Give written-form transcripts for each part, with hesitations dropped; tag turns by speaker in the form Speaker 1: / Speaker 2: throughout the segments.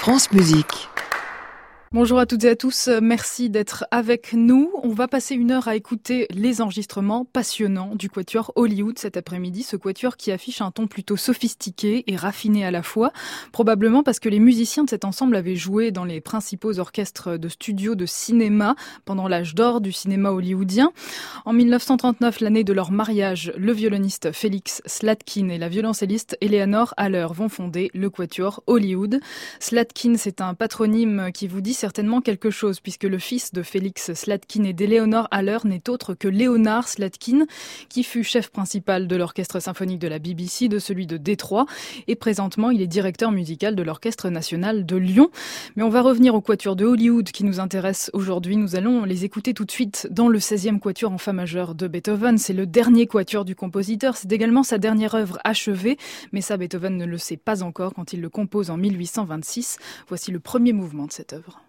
Speaker 1: France Musique.
Speaker 2: Bonjour à toutes et à tous, merci d'être avec nous. On va passer une heure à écouter les enregistrements passionnants du quatuor Hollywood cet après-midi. Ce quatuor qui affiche un ton plutôt sophistiqué et raffiné à la fois, probablement parce que les musiciens de cet ensemble avaient joué dans les principaux orchestres de studio de cinéma pendant l'âge d'or du cinéma hollywoodien. En 1939, l'année de leur mariage, le violoniste Felix Slatkin et la violoncelliste Eleanor Haller vont fonder le quatuor Hollywood. Slatkin, c'est un patronyme qui vous dit certainement quelque chose, puisque le fils de Felix Slatkin et d'Eleanor Haller n'est autre que Leonard Slatkin, qui fut chef principal de l'orchestre symphonique de la BBC, de celui de Détroit, et présentement il est directeur musical de l'Orchestre national de Lyon. Mais on va revenir au quatuor de Hollywood qui nous intéresse aujourd'hui. Nous allons les écouter tout de suite dans le 16e quatuor en fa majeur de Beethoven. C'est le dernier quatuor du compositeur, c'est également sa dernière œuvre achevée, mais ça Beethoven ne le sait pas encore quand il le compose en 1826. Voici le premier mouvement de cette œuvre.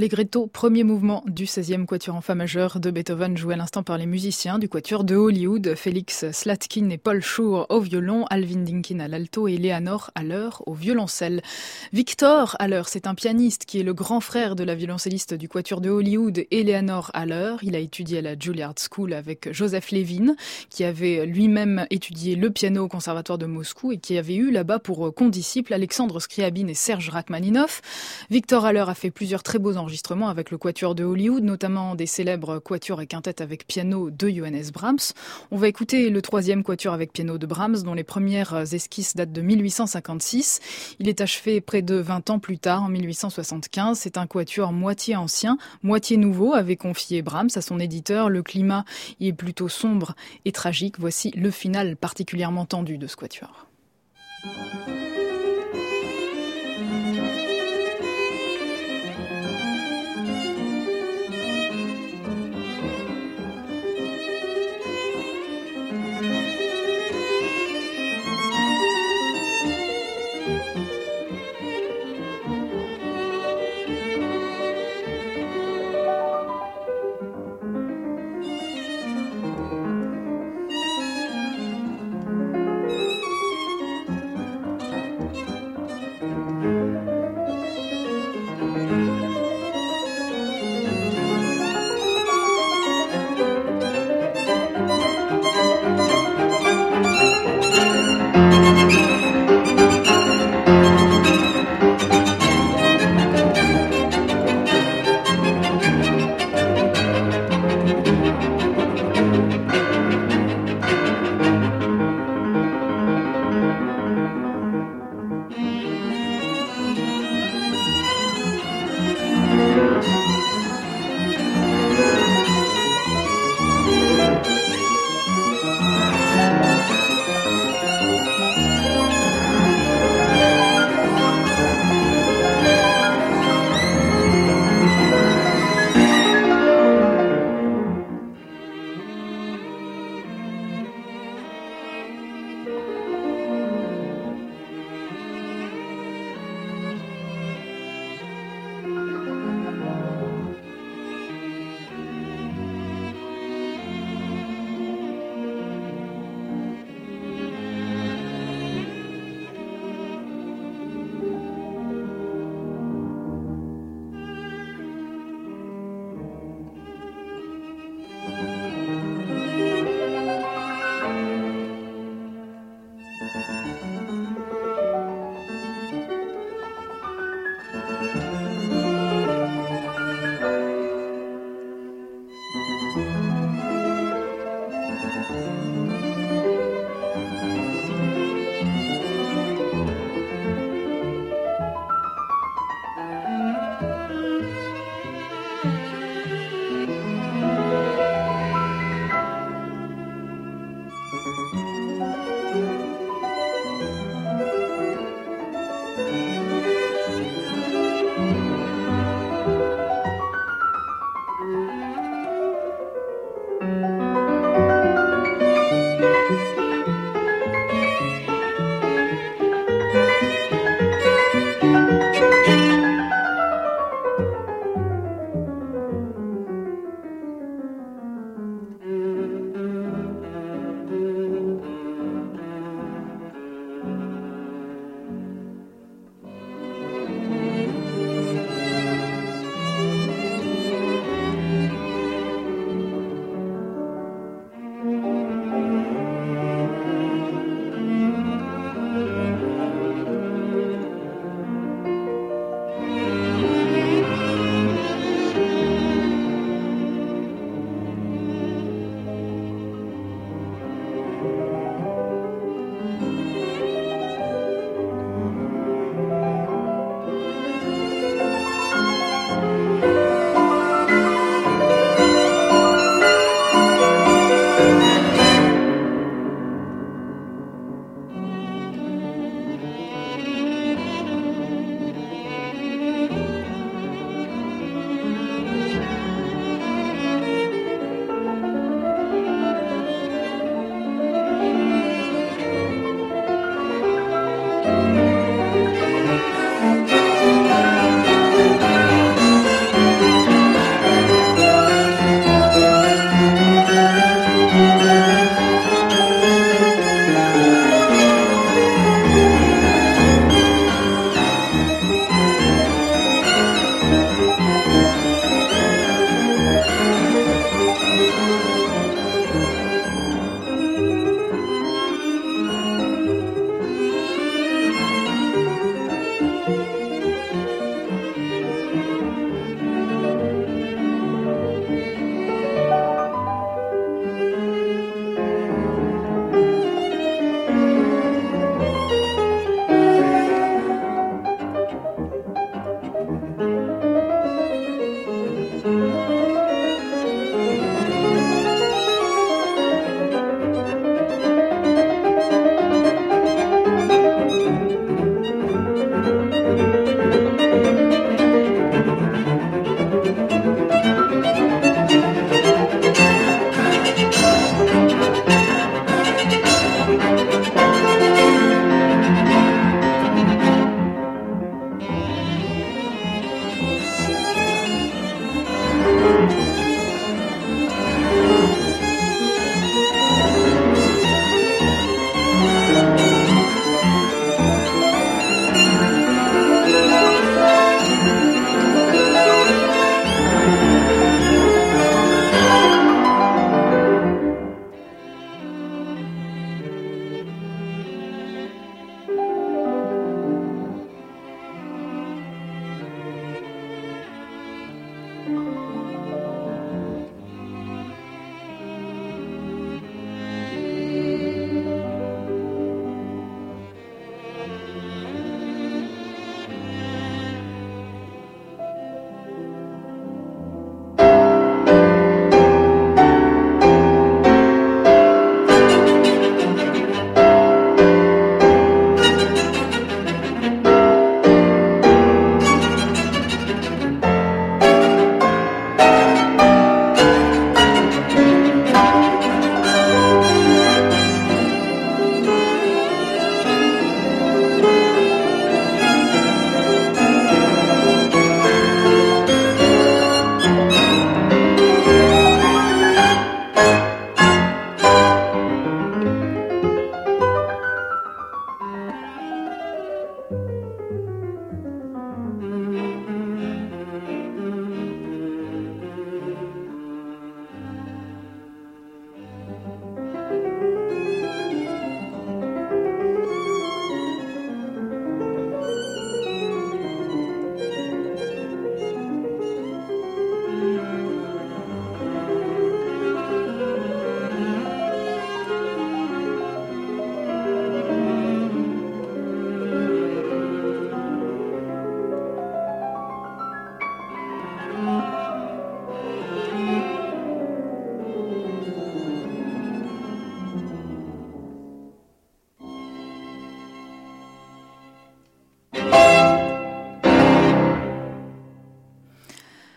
Speaker 2: Allegretto, premier mouvement du 16e quatuor en fa majeur de Beethoven, joué à l'instant par les musiciens du quatuor de Hollywood, Félix Slatkin et Paul Schur au violon, Alvin Dinkin à l'alto et Léonore Haller au violoncelle. Victor Haller, c'est un pianiste qui est le grand frère de la violoncelliste du quatuor de Hollywood, Eleanor Haller. Il a étudié à la Juilliard School avec Joseph Levin, qui avait lui-même étudié le piano au conservatoire de Moscou et qui avait eu là-bas pour condisciples Alexandre Scriabine et Serge Rachmaninoff. Victor Haller a fait plusieurs très beaux enregistrements avec le quatuor de Hollywood, notamment des célèbres quatuors et quintettes avec piano de Johannes Brahms. On va écouter le troisième quatuor avec piano de Brahms, dont les premières esquisses datent de 1856. Il est achevé près de 20 ans plus tard, en 1875. C'est un quatuor moitié ancien, moitié nouveau, avait confié Brahms à son éditeur. Le climat y est plutôt sombre et tragique. Voici le final particulièrement tendu de ce quatuor.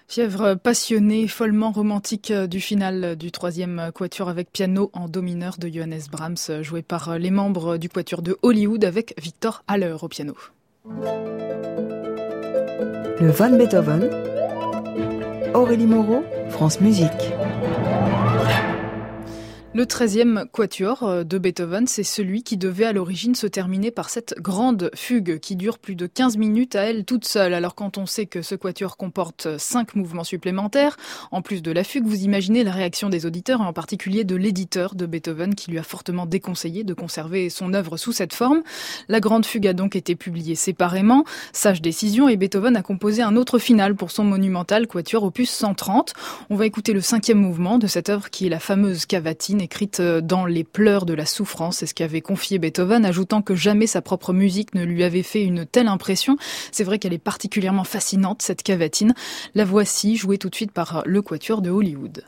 Speaker 2: Fièvre passionnée, follement romantique du final du troisième quatuor avec piano en do mineur de Johannes Brahms, joué par les membres du quatuor de Hollywood avec Victor Haller au piano.
Speaker 1: Le Von Beethoven, Aurélie Moreau, France Musique.
Speaker 2: Le 13e quatuor de Beethoven, c'est celui qui devait à l'origine se terminer par cette grande fugue qui dure plus de 15 minutes à elle toute seule. Alors quand on sait que ce quatuor comporte 5 mouvements supplémentaires, en plus de la fugue, vous imaginez la réaction des auditeurs et en particulier de l'éditeur de Beethoven qui lui a fortement déconseillé de conserver son œuvre sous cette forme. La grande fugue a donc été publiée séparément, sage décision, et Beethoven a composé un autre final pour son monumental quatuor opus 130. On va écouter le 5e mouvement de cette œuvre qui est la fameuse cavatine écrite dans les pleurs de la souffrance. C'est ce qu'avait confié Beethoven, ajoutant que jamais sa propre musique ne lui avait fait une telle impression. C'est vrai qu'elle est particulièrement fascinante, cette cavatine. La voici, jouée tout de suite par le quatuor de Hollywood.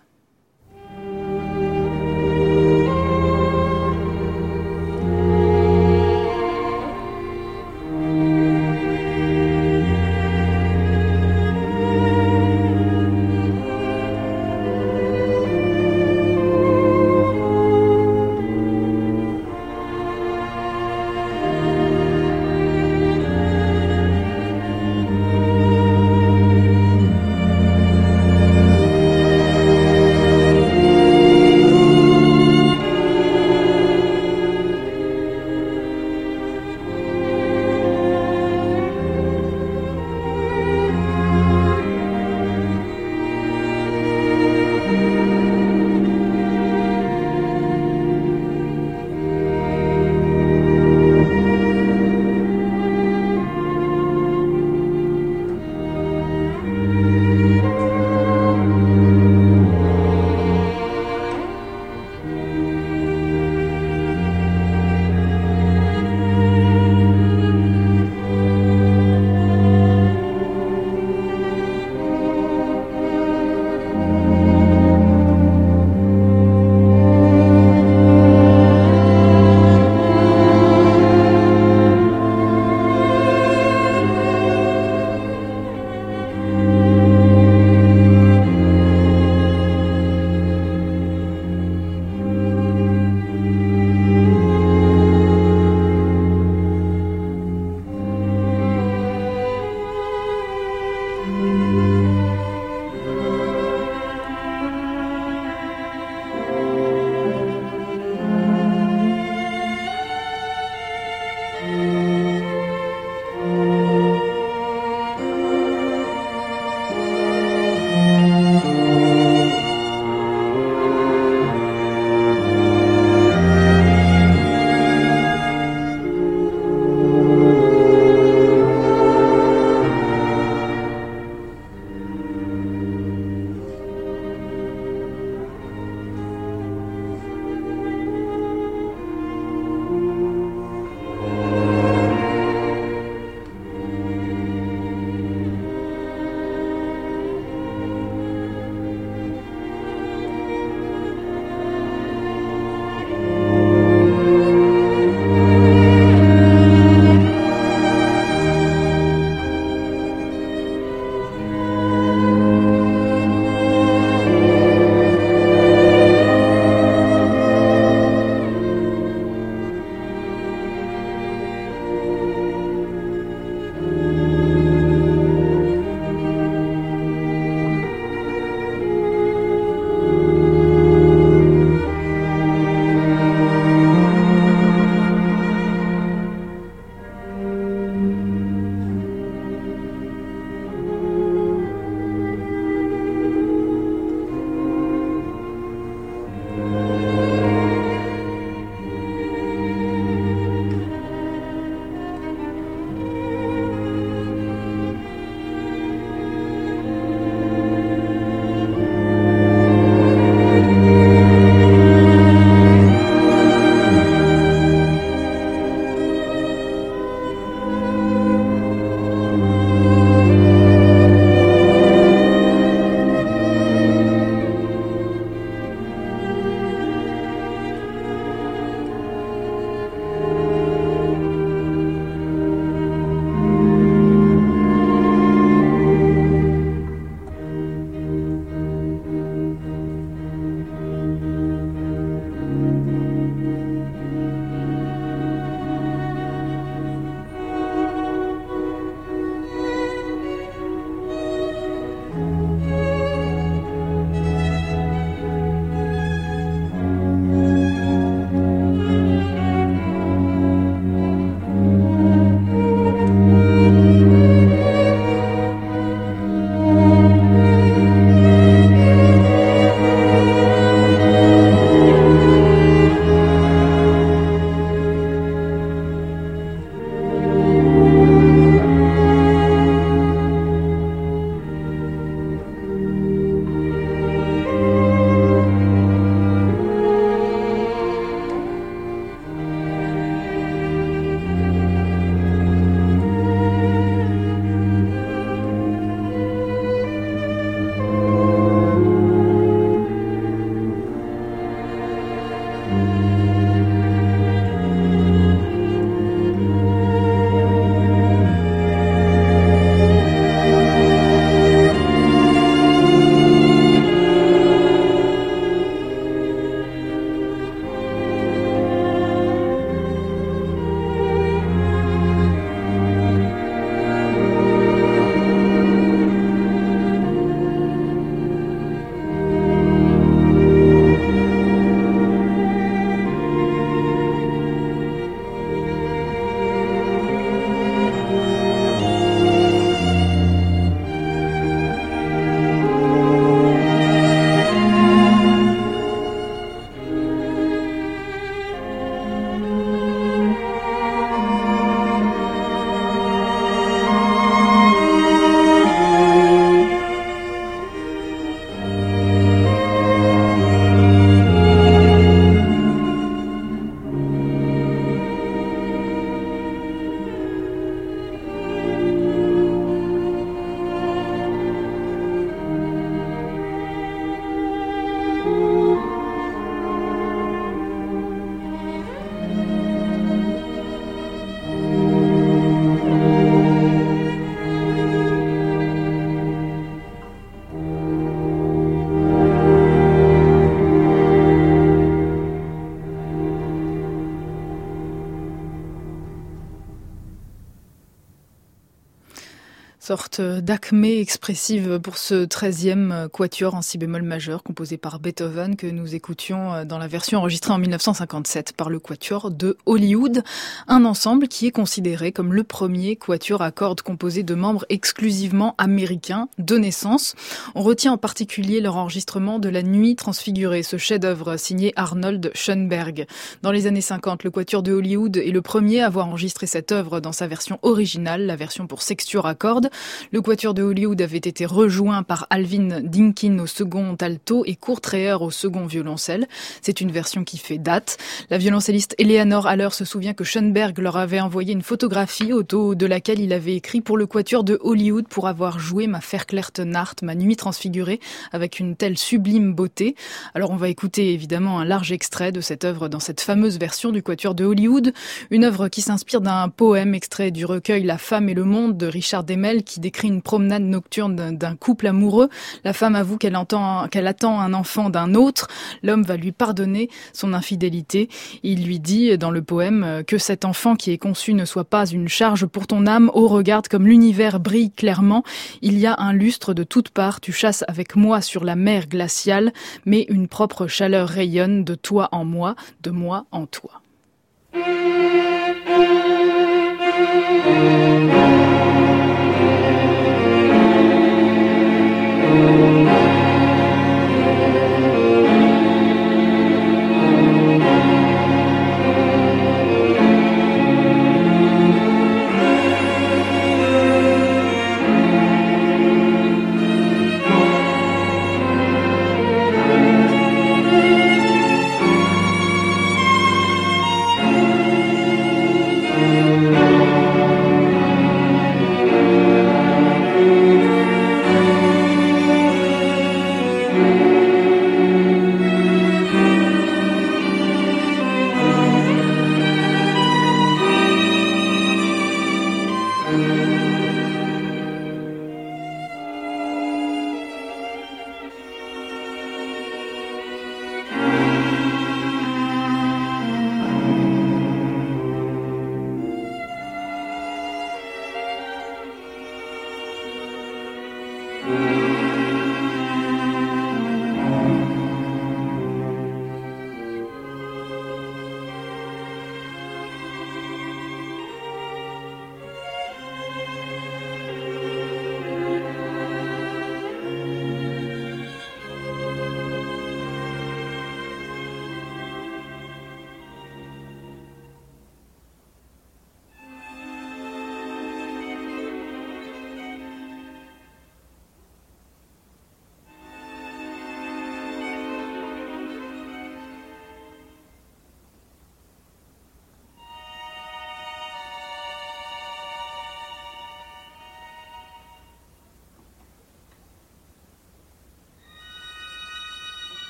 Speaker 2: Sorte d'acmé expressive pour ce 13e quatuor en si bémol majeur composé par Beethoven que nous écoutions dans la version enregistrée en 1957 par le quatuor de Hollywood. Un ensemble qui est considéré comme le premier quatuor à cordes composé de membres exclusivement américains de naissance. On retient en particulier leur enregistrement de La Nuit transfigurée, ce chef-d'œuvre signé Arnold Schoenberg. Dans les années 50, le quatuor de Hollywood est le premier à avoir enregistré cette œuvre dans sa version originale, la version pour sextuor à cordes. Le quatuor de Hollywood avait été rejoint par Alvin Dinkin au second alto et Kurt Reher au second violoncelle. C'est une version qui fait date. La violoncelliste Eleanor Haller se souvient que Schoenberg leur avait envoyé une photographie au dos de laquelle il avait écrit pour le quatuor de Hollywood pour avoir joué ma Verklärte Nacht, ma nuit transfigurée, avec une telle sublime beauté. Alors on va écouter évidemment un large extrait de cette œuvre dans cette fameuse version du quatuor de Hollywood, une œuvre qui s'inspire d'un poème extrait du recueil La femme et le monde de Richard Demel qui décrit une promenade nocturne d'un couple amoureux. La femme avoue qu'elle attend un enfant d'un autre. L'homme va lui pardonner son infidélité. Il lui dit dans le poème que cet enfant qui est conçu ne soit pas une charge pour ton âme. Oh, regarde comme l'univers brille clairement. Il y a un lustre de toutes parts. Tu chasses avec moi sur la mer glaciale, mais une propre chaleur rayonne de toi en moi, de moi en toi.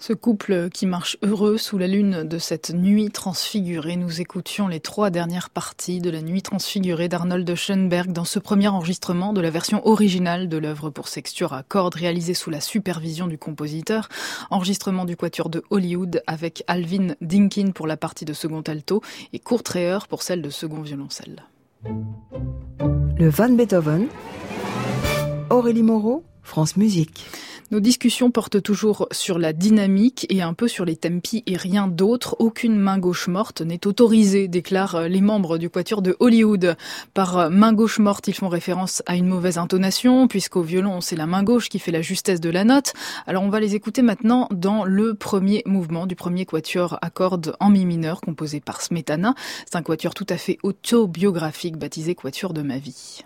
Speaker 2: Ce couple qui marche heureux sous la lune de cette nuit transfigurée. Nous écoutions les 3 dernières parties de la nuit transfigurée d'Arnold Schoenberg dans ce premier enregistrement de la version originale de l'œuvre pour sextuor à cordes réalisée sous la supervision du compositeur. Enregistrement du quatuor de Hollywood avec Alvin Dinkin pour la partie de second alto et Kurt Reher pour celle de second violoncelle.
Speaker 1: Le Van Beethoven, Aurélie Moreau, France Musique.
Speaker 2: Nos discussions portent toujours sur la dynamique et un peu sur les tempi et rien d'autre. Aucune main gauche morte n'est autorisée, déclarent les membres du quatuor de Hollywood. Par main gauche morte, ils font référence à une mauvaise intonation, puisqu'au violon, c'est la main gauche qui fait la justesse de la note. Alors on va les écouter maintenant dans le premier mouvement du premier quatuor à cordes en mi mineur, composé par Smetana. C'est un quatuor tout à fait autobiographique, baptisé Quatuor de ma vie.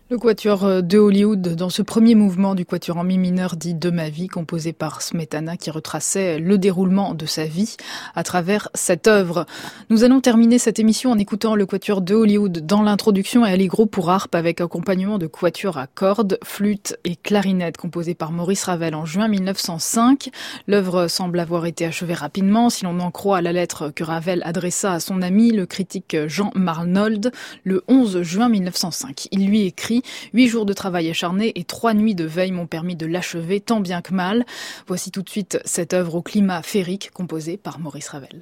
Speaker 2: Le quatuor de Hollywood, dans ce premier mouvement du quatuor en mi mineur dit De ma vie, composé par Smetana, qui retraçait le déroulement de sa vie à travers cette œuvre. Nous allons terminer cette émission en écoutant le quatuor de Hollywood dans l'introduction et Allegro pour harpe avec accompagnement de quatuor à cordes, flûte et clarinette, composé par Maurice Ravel en juin 1905. L'œuvre semble avoir été achevée rapidement, si l'on en croit la lettre que Ravel adressa à son ami, le critique Jean Marnold, le 11 juin 1905. Il lui écrit: 8 jours de travail acharné et 3 nuits de veille m'ont permis de l'achever tant bien que mal. Voici tout de suite cette œuvre au climat féerique composée par Maurice Ravel.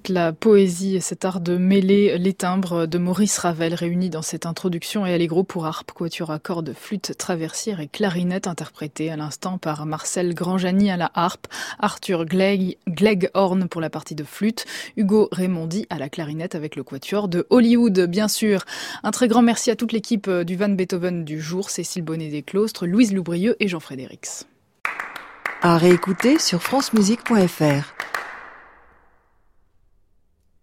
Speaker 2: toute la poésie et cet art de mêler les timbres de Maurice Ravel réunis dans cette introduction et allegro pour harpe, quatuor à cordes, flûte traversière et clarinette interprété à l'instant par Marcel Granjani à la harpe, Arthur Gleghorn pour la partie de flûte, Hugo Raimondi à la clarinette avec le quatuor de Hollywood, bien sûr. Un très grand merci à toute l'équipe du Van Beethoven du jour, Cécile Bonnet-Desclostres, Louise Loubrieux et Jean Frédérix.
Speaker 1: À réécouter sur francemusique.fr.